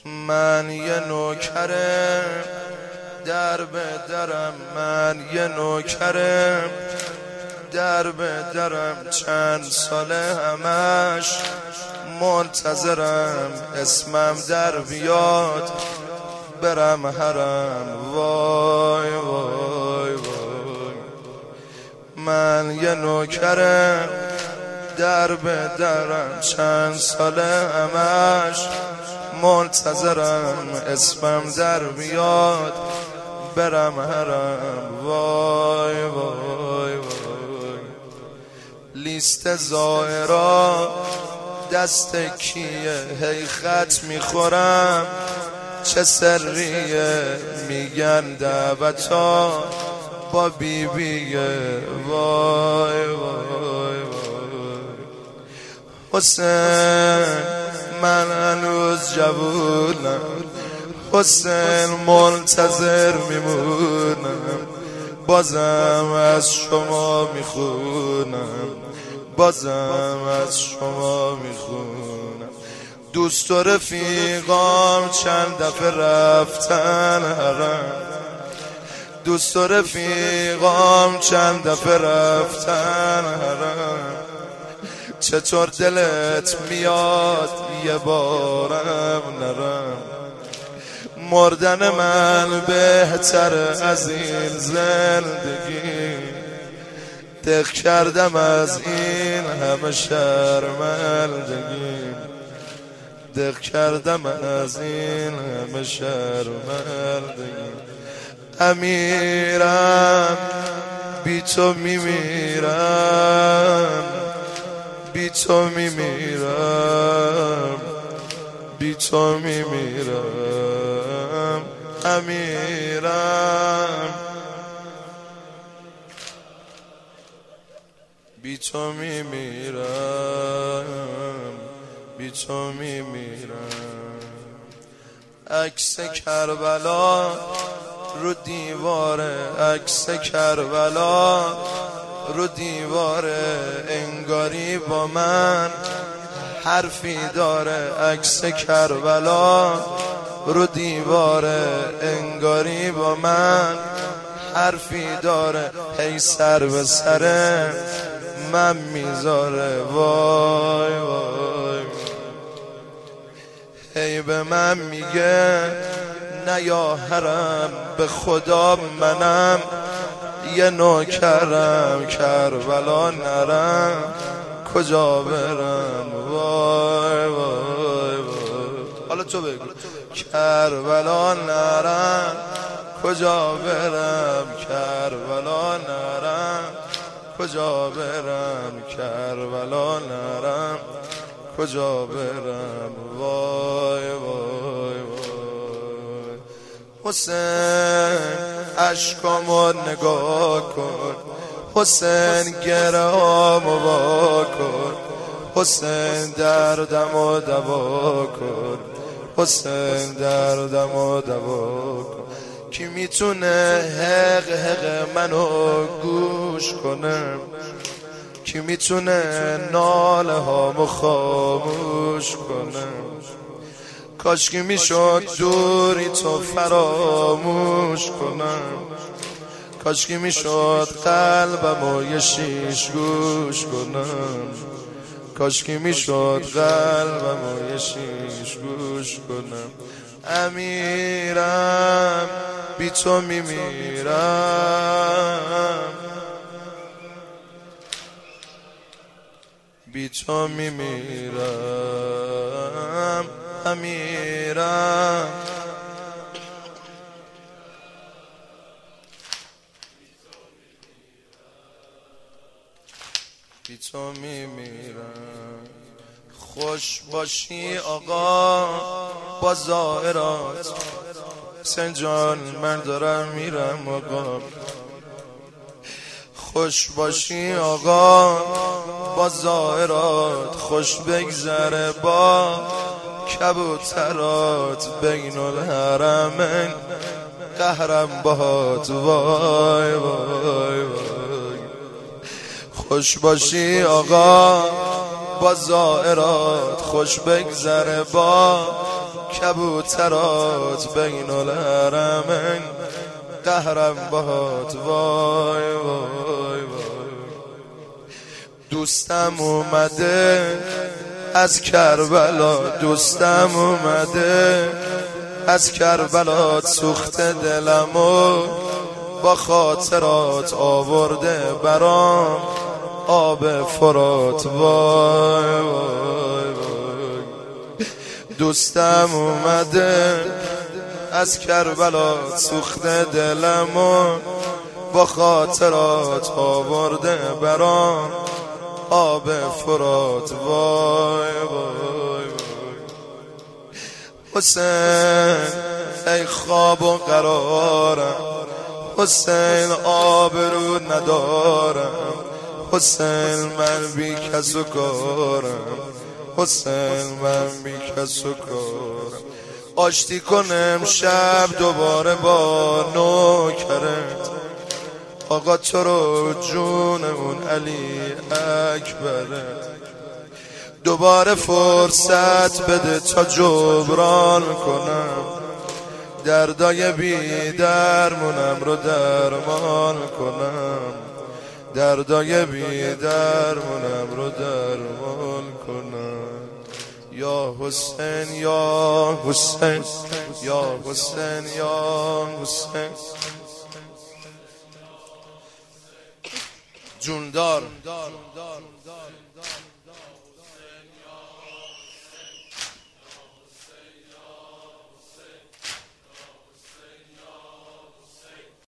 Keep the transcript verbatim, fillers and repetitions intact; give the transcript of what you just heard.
من یه نوکرم در به درم، من یه نوکرم در به درم، چند ساله همش منتظرم اسمم در بیاد برم حرم. وای وای وای من یه نوکرم در به درم، چند ساله همش منتظرم اسمم در بیاد برم حرم. وای وای وای لیست زائرا دست کیه، هی خط میخورم چه سریه، میگن دعوتا با بیبیه. وای وای وای حسین من هنوز جوونم، حسین منتظر میمونم، بازم از شما میخونم، بازم از شما میخونم. دوست و رفیقام چند دفعه رفتن حرم، دوست و رفیقام چند دفعه رفتن حرم. چطور دلت میاد یه بارم نرم، مردن من بهتر از این زندگی، دق کردم از این همه شرمندگی، دق کردم از این همه شرمندگی. امیرم بی تو میمیرم، بی تو میمیرم، بی تو میمیرم. امیرم بی تو میمیرم، بی تو میمیرم. عکس کربلا رو دیواره، عکس کربلا رو دیواره، انگاری با من حرفی داره. عکس کربلا رو دیواره، انگاری با من حرفی داره، هی سر به سر من میذاره. وای وای هی به من میگه نه یا حرم، به خدا منم یه نوکرم، کربلا نرم کجا برم. وای وای وای حالا تو بگو کربلا نرم کجا برم، کربلا نرم کجا برم، کربلا نرم کجا برم. وای وای وای حسین عشقامو نگاه کن، حسین گرهامو وا کن، حسین دردمو دوا کن، حسین دردمو دوا کن. کی میتونه حق حق منو گوش کنه، کی میتونه ناله هامو خاموش کنه. کاش که میشد دوری تو فراموش کنم، کاش که میشد قلبمو یه شیش گوش کنم، کاش که میشد قلبمو یه شیش گوش کنم. امیرم بی تو میمیرم، بی تو میمیرم. امیرم بی تو میمیرم. خوش باشی آقا با زائرات، حسین جان من دارم میرم آقا. خوش باشی آقا با زائرات، خوش بگذره با کبوترات، بین الحرمین قهرم باهات. وای وای وای خوش باشی آقا با زائرات، خوش بگذره با کبوترات بین الحرمین قهرم باهات وای وای وای. دوستم اومده از کربلا، دوستم اومده از کربلا، سوخت دلمو با خاطرات آورده برام آب فرات وای وای وای. دوستم اومده از کربلا، سوخت دلمو با خاطرات آورده برام آب فرات وای وای وای. حسین ای خواب و قرارم، حسین آبرو ندارم، حسین من بی کس و کارم، حسین من بی کس و کارم. آشتی کنم شب دوباره با نوکرت، آقا تو رو جونمون علی اکبرت. دوباره فرصت بده تا جبران کنم، دردای بی درمونم رو درمان کنم، دردای بی درمونم رو درمان کنم. یا حسین یا حسین یا حسین یا حسین. جوندار